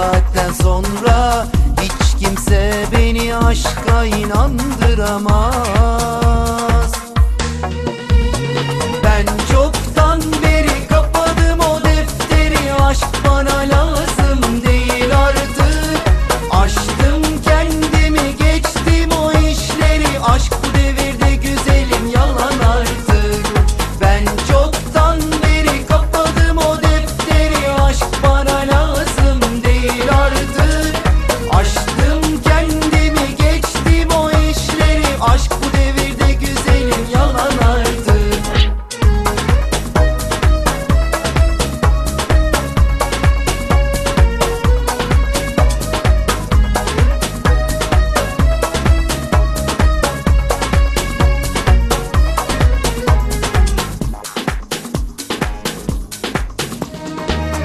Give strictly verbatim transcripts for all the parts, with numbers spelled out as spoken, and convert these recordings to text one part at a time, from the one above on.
saatten sonra hiç kimse beni aşka inandıramaz. Ben çoktan beri kapadım o defteri, aşk bana lazım değil artık. Aştım kendimi, geçtim o işleri, aşk bu devirde güzelim yalan artık. Ben çoktan beri kapadım o defteri, aşk bana lazım değil artık. Aştım kendimi, geçtim o işleri, aşk bu devirde güzelim yalan artık.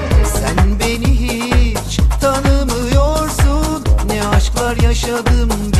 Sen beni hiç tanımıyorsun, ne aşklar yaşadım